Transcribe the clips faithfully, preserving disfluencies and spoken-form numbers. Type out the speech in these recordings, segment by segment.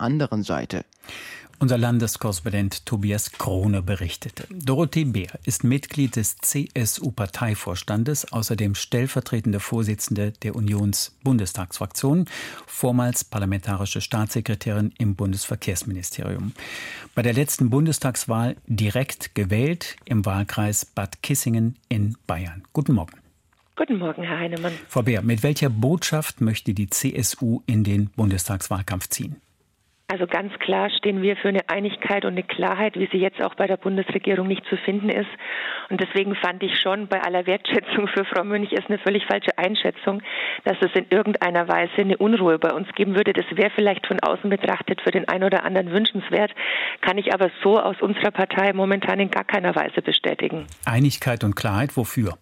anderen Seite. Unser Landeskorrespondent Tobias Krone berichtete. Dorothee Beer ist Mitglied des C S U-Parteivorstandes, außerdem stellvertretende Vorsitzende der Unions-Bundestagsfraktion, vormals parlamentarische Staatssekretärin im Bundesverkehrsministerium. Bei der letzten Bundestagswahl direkt gewählt im Wahlkreis Bad Kissingen in Bayern. Guten Morgen. Guten Morgen, Herr Heinemann. Frau Beer, mit welcher Botschaft möchte die C S U in den Bundestagswahlkampf ziehen? Also ganz klar stehen wir für eine Einigkeit und eine Klarheit, wie sie jetzt auch bei der Bundesregierung nicht zu finden ist. Und deswegen fand ich schon bei aller Wertschätzung für Frau Münch ist eine völlig falsche Einschätzung, dass es in irgendeiner Weise eine Unruhe bei uns geben würde. Das wäre vielleicht von außen betrachtet für den einen oder anderen wünschenswert, kann ich aber so aus unserer Partei momentan in gar keiner Weise bestätigen. Einigkeit und Klarheit, wofür?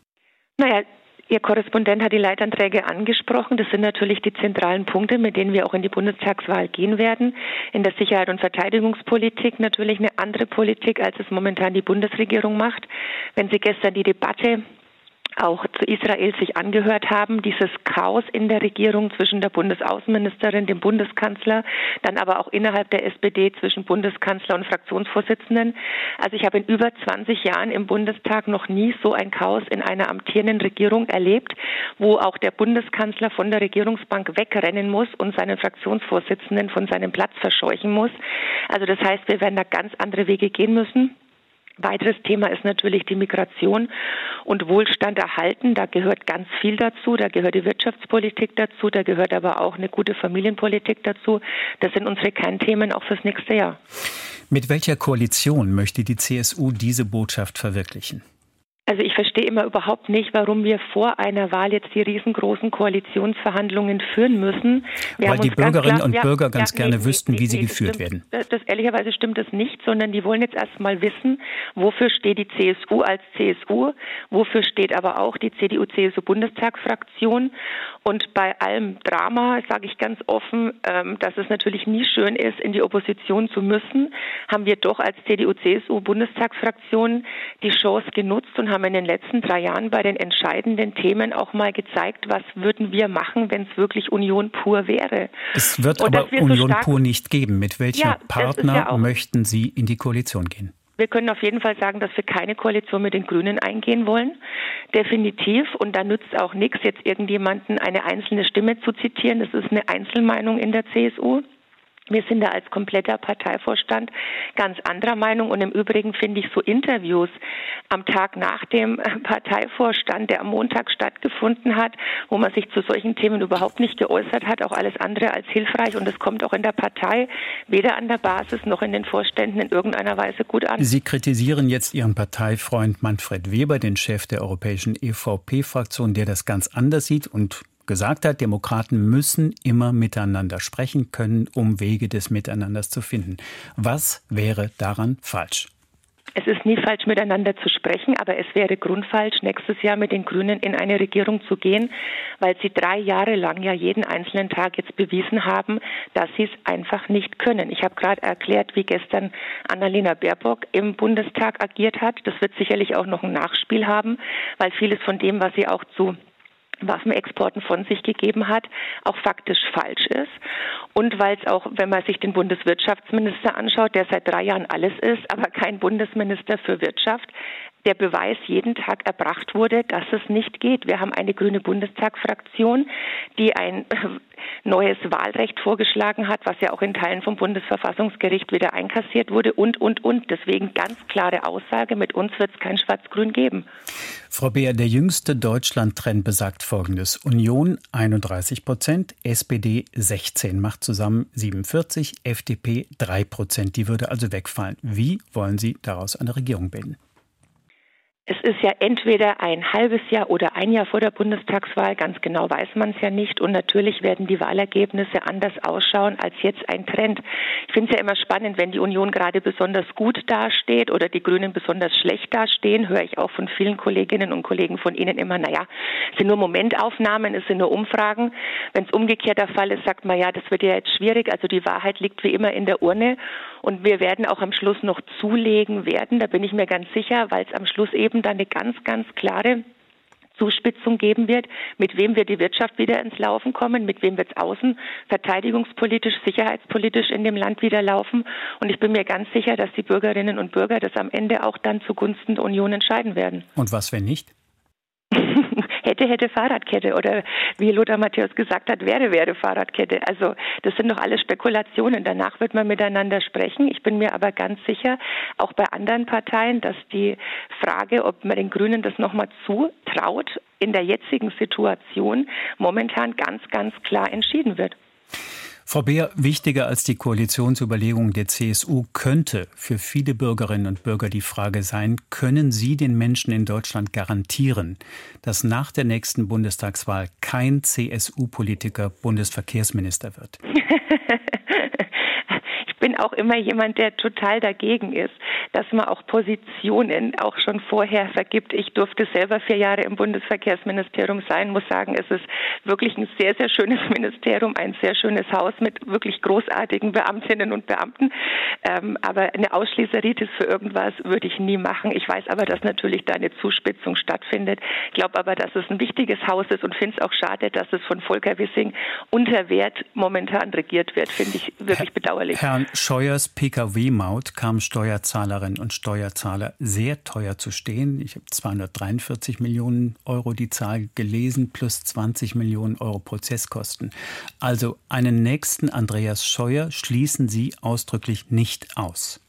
Naja, Ihr Korrespondent hat die Leitanträge angesprochen. Das sind natürlich die zentralen Punkte, mit denen wir auch in die Bundestagswahl gehen werden. In der Sicherheit- und Verteidigungspolitik natürlich eine andere Politik, als es momentan die Bundesregierung macht. Wenn Sie gestern die Debatte auch zu Israel sich angehört haben, dieses Chaos in der Regierung zwischen der Bundesaußenministerin, dem Bundeskanzler, dann aber auch innerhalb der S P D zwischen Bundeskanzler und Fraktionsvorsitzenden. Also ich habe in über zwanzig Jahren im Bundestag noch nie so ein Chaos in einer amtierenden Regierung erlebt, wo auch der Bundeskanzler von der Regierungsbank wegrennen muss und seinen Fraktionsvorsitzenden von seinem Platz verscheuchen muss. Also das heißt, wir werden da ganz andere Wege gehen müssen. Weiteres Thema ist natürlich die Migration und Wohlstand erhalten. Da gehört ganz viel dazu. Da gehört die Wirtschaftspolitik dazu. Da gehört aber auch eine gute Familienpolitik dazu. Das sind unsere Kernthemen auch fürs nächste Jahr. Mit welcher Koalition möchte die C S U diese Botschaft verwirklichen? Also ich verstehe immer überhaupt nicht, warum wir vor einer Wahl jetzt die riesengroßen Koalitionsverhandlungen führen müssen. Wir Weil die Bürgerinnen klar, und ja, Bürger ganz ja, gerne nee, wüssten, nee, wie sie nee, geführt stimmt, werden. Das, das ehrlicherweise stimmt das nicht, sondern die wollen jetzt erst mal wissen, wofür steht die C S U als C S U, wofür steht aber auch die C D U-C S U-Bundestagsfraktion. Und bei allem Drama, sage ich ganz offen, ähm, dass es natürlich nie schön ist, in die Opposition zu müssen, haben wir doch als C D U-C S U-Bundestagsfraktion die Chance genutzt und haben in den letzten drei Jahren bei den entscheidenden Themen auch mal gezeigt, was würden wir machen, wenn es wirklich Union pur wäre. Es wird und aber Union so pur nicht geben. Mit welcher ja, Partner ja möchten Sie in die Koalition gehen? Wir können auf jeden Fall sagen, dass wir keine Koalition mit den Grünen eingehen wollen. Definitiv. Und da nützt auch nichts, jetzt irgendjemanden eine einzelne Stimme zu zitieren. Das ist eine Einzelmeinung in der C S U. Wir sind da als kompletter Parteivorstand ganz anderer Meinung. Und im Übrigen finde ich so Interviews am Tag nach dem Parteivorstand, der am Montag stattgefunden hat, wo man sich zu solchen Themen überhaupt nicht geäußert hat, auch alles andere als hilfreich. Und es kommt auch in der Partei weder an der Basis noch in den Vorständen in irgendeiner Weise gut an. Sie kritisieren jetzt Ihren Parteifreund Manfred Weber, den Chef der europäischen E V P-Fraktion, der das ganz anders sieht und gesagt hat, Demokraten müssen immer miteinander sprechen können, um Wege des Miteinanders zu finden. Was wäre daran falsch? Es ist nie falsch, miteinander zu sprechen, aber es wäre grundfalsch, nächstes Jahr mit den Grünen in eine Regierung zu gehen, weil sie drei Jahre lang ja jeden einzelnen Tag jetzt bewiesen haben, dass sie es einfach nicht können. Ich habe gerade erklärt, wie gestern Annalena Baerbock im Bundestag agiert hat. Das wird sicherlich auch noch ein Nachspiel haben, weil vieles von dem, was sie auch zu Waffenexporten von sich gegeben hat, auch faktisch falsch ist. Und weil es auch, wenn man sich den Bundeswirtschaftsminister anschaut, der seit drei Jahren alles ist, aber kein Bundesminister für Wirtschaft, der Beweis jeden Tag erbracht wurde, dass es nicht geht. Wir haben eine grüne Bundestagsfraktion, die ein neues Wahlrecht vorgeschlagen hat, was ja auch in Teilen vom Bundesverfassungsgericht wieder einkassiert wurde und, und, und. Deswegen ganz klare Aussage, mit uns wird es kein Schwarz-Grün geben. Frau Beer, der jüngste Deutschland-Trend besagt Folgendes. Union einunddreißig Prozent, S P D sechzehn, macht zusammen siebenundvierzig, F D P drei Prozent. Die würde also wegfallen. Wie wollen Sie daraus eine Regierung bilden? Es ist ja entweder ein halbes Jahr oder ein Jahr vor der Bundestagswahl, ganz genau weiß man es ja nicht. Und natürlich werden die Wahlergebnisse anders ausschauen als jetzt ein Trend. Ich finde es ja immer spannend, wenn die Union gerade besonders gut dasteht oder die Grünen besonders schlecht dastehen, höre ich auch von vielen Kolleginnen und Kollegen von Ihnen immer, naja, es sind nur Momentaufnahmen, es sind nur Umfragen. Wenn es umgekehrt der Fall ist, sagt man, ja, das wird ja jetzt schwierig. Also die Wahrheit liegt wie immer in der Urne. Und wir werden auch am Schluss noch zulegen werden, da bin ich mir ganz sicher, weil es am Schluss eben dann eine ganz, ganz klare Zuspitzung geben wird, mit wem wird die Wirtschaft wieder ins Laufen kommen, mit wem wird es außen, verteidigungspolitisch, sicherheitspolitisch in dem Land wieder laufen. Und ich bin mir ganz sicher, dass die Bürgerinnen und Bürger das am Ende auch dann zugunsten der Union entscheiden werden. Und was, wenn nicht? Hätte, hätte Fahrradkette oder wie Lothar Matthäus gesagt hat, wäre, wäre Fahrradkette. Also das sind doch alles Spekulationen. Danach wird man miteinander sprechen. Ich bin mir aber ganz sicher, auch bei anderen Parteien, dass die Frage, ob man den Grünen das nochmal zutraut, in der jetzigen Situation momentan ganz, ganz klar entschieden wird. Frau Beer, wichtiger als die Koalitionsüberlegungen der C S U könnte für viele Bürgerinnen und Bürger die Frage sein, können Sie den Menschen in Deutschland garantieren, dass nach der nächsten Bundestagswahl kein C S U-Politiker Bundesverkehrsminister wird? Ich bin auch immer jemand, der total dagegen ist, dass man auch Positionen auch schon vorher vergibt. Ich durfte selber vier Jahre im Bundesverkehrsministerium sein, muss sagen, es ist wirklich ein sehr, sehr schönes Ministerium, ein sehr schönes Haus mit wirklich großartigen Beamtinnen und Beamten. Ähm, aber eine Ausschließeritis für irgendwas würde ich nie machen. Ich weiß aber, dass natürlich da eine Zuspitzung stattfindet. Ich glaube aber, dass es ein wichtiges Haus ist und finde es auch schade, dass es von Volker Wissing unter Wert momentan regiert wird. Finde ich wirklich bedauerlich. Herrn Scheuers P K W-Maut kam Steuerzahlerinnen und Steuerzahler sehr teuer zu stehen. Ich habe zweihundertdreiundvierzig Millionen Euro die Zahl gelesen, plus zwanzig Millionen Euro Prozesskosten. Also einen nächsten Andreas Scheuer schließen Sie ausdrücklich nicht aus.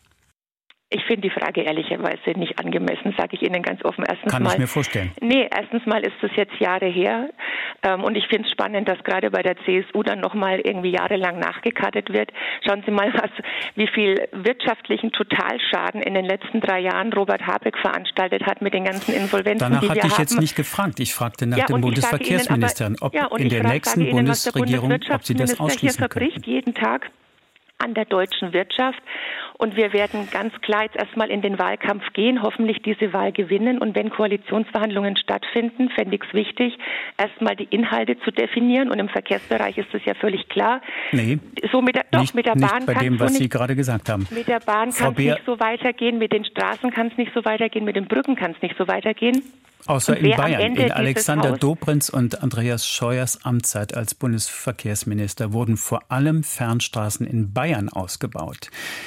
Ich finde die Frage ehrlicherweise nicht angemessen, sage ich Ihnen ganz offen. Erstens Kann mal, ich mir vorstellen. Nee, erstens mal ist es jetzt Jahre her. Ähm, und ich finde es spannend, dass gerade bei der C S U dann nochmal irgendwie jahrelang nachgekartet wird. Schauen Sie mal, was, wie viel wirtschaftlichen Totalschaden in den letzten drei Jahren Robert Habeck veranstaltet hat mit den ganzen Insolvenzen, Danach die wir hatte ich haben. jetzt nicht gefragt. Ich fragte nach ja, dem Bundesverkehrsminister, ob ja, in der frage, nächsten Ihnen, Bundesregierung, ob Sie das ausschließen hier verbricht können. jeden Tag an der deutschen Wirtschaft. Und wir werden ganz klar jetzt erstmal in den Wahlkampf gehen, hoffentlich diese Wahl gewinnen. Und wenn Koalitionsverhandlungen stattfinden, fände ich es wichtig, erstmal die Inhalte zu definieren. Und im Verkehrsbereich ist das ja völlig klar. Nee, so mit der, doch, nicht, mit der Bahn nicht bei dem, so was nicht, Sie gerade gesagt haben. Mit der Bahn kann es nicht so weitergehen, mit den Straßen kann es nicht so weitergehen, mit den Brücken kann es nicht so weitergehen. Außer in Bayern. In Alexander Dobrindt und Andreas Scheuers Amtszeit als Bundesverkehrsminister wurden vor allem Fernstraßen in Bayern ausgebaut.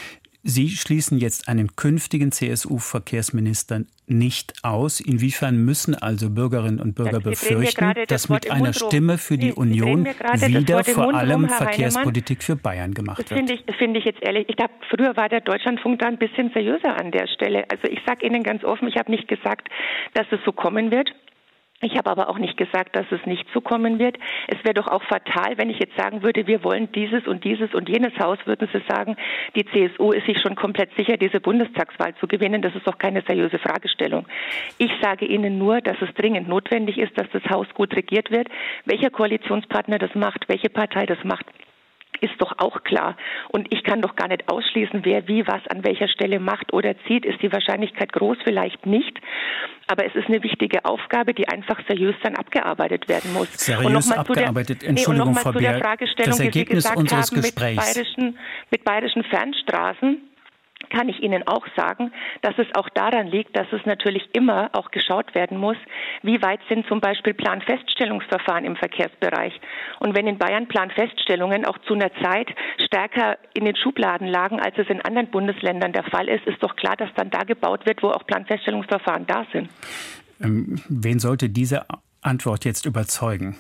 Sie schließen jetzt einen künftigen C S U-Verkehrsminister nicht aus. Inwiefern müssen also Bürgerinnen und Bürger Sie befürchten, das dass Wort mit einer rum. Stimme für die Sie Union wieder vor allem rum, Verkehrspolitik für Bayern gemacht das wird? Finde ich, finde ich jetzt ehrlich. Ich glaube, früher war der Deutschlandfunk da ein bisschen seriöser an der Stelle. Also ich sage Ihnen ganz offen, ich habe nicht gesagt, dass es so kommen wird. Ich habe aber auch nicht gesagt, dass es nicht so kommen wird. Es wäre doch auch fatal, wenn ich jetzt sagen würde, wir wollen dieses und dieses und jenes Haus, würden Sie sagen, die C S U ist sich schon komplett sicher, diese Bundestagswahl zu gewinnen. Das ist doch keine seriöse Fragestellung. Ich sage Ihnen nur, dass es dringend notwendig ist, dass das Haus gut regiert wird. Welcher Koalitionspartner das macht, welche Partei das macht, ist doch auch klar. Und ich kann doch gar nicht ausschließen, wer wie was an welcher Stelle macht oder zieht. Ist die Wahrscheinlichkeit groß? Vielleicht nicht. Aber es ist eine wichtige Aufgabe, die einfach seriös dann abgearbeitet werden muss. Seriös und abgearbeitet? Der, Entschuldigung, nee, Frau Beer, das Ergebnis unseres haben, Gesprächs. Mit bayerischen, mit bayerischen Fernstraßen kann ich Ihnen auch sagen, dass es auch daran liegt, dass es natürlich immer auch geschaut werden muss, wie weit sind zum Beispiel Planfeststellungsverfahren im Verkehrsbereich. Und wenn in Bayern Planfeststellungen auch zu einer Zeit stärker in den Schubladen lagen, als es in anderen Bundesländern der Fall ist, ist doch klar, dass dann da gebaut wird, wo auch Planfeststellungsverfahren da sind. Ähm, wen sollte diese Antwort jetzt überzeugen?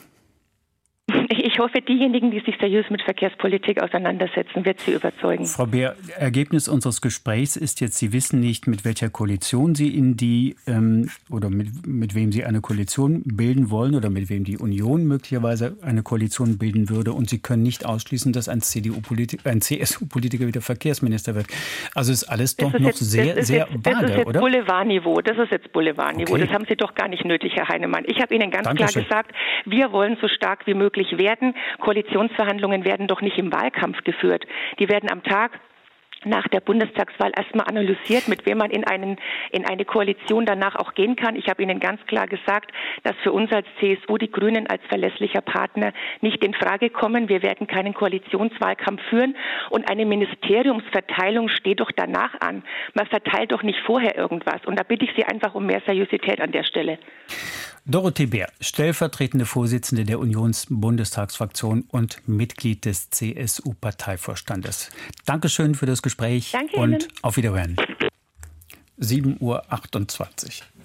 Ich hoffe, diejenigen, die sich seriös mit Verkehrspolitik auseinandersetzen, wird sie überzeugen. Frau Beer, Ergebnis unseres Gesprächs ist jetzt, Sie wissen nicht, mit welcher Koalition Sie in die ähm, oder mit, mit wem Sie eine Koalition bilden wollen oder mit wem die Union möglicherweise eine Koalition bilden würde. Und Sie können nicht ausschließen, dass ein C D U-Politiker, ein C S U-Politiker wieder Verkehrsminister wird. Also ist alles doch ist noch jetzt, sehr, sehr jetzt, vage, das ist jetzt oder? Boulevardniveau. Das ist jetzt Boulevardniveau. Okay. Das haben Sie doch gar nicht nötig, Herr Heinemann. Ich habe Ihnen ganz Dankeschön. klar gesagt, wir wollen so stark wie möglich werden. Koalitionsverhandlungen werden doch nicht im Wahlkampf geführt. Die werden am Tag nach der Bundestagswahl erstmal analysiert, mit wem man in einen in eine Koalition danach auch gehen kann. Ich habe Ihnen ganz klar gesagt, dass für uns als C S U die Grünen als verlässlicher Partner nicht in Frage kommen. Wir werden keinen Koalitionswahlkampf führen und eine Ministeriumsverteilung steht doch danach an. Man verteilt doch nicht vorher irgendwas. Und da bitte ich Sie einfach um mehr Seriosität an der Stelle. Dorothee Bär, stellvertretende Vorsitzende der Unions-Bundestagsfraktion und Mitglied des C S U-Parteivorstandes. Dankeschön für das Gespräch. Danke und Ihnen. Auf Wiederhören. sieben Uhr achtundzwanzig.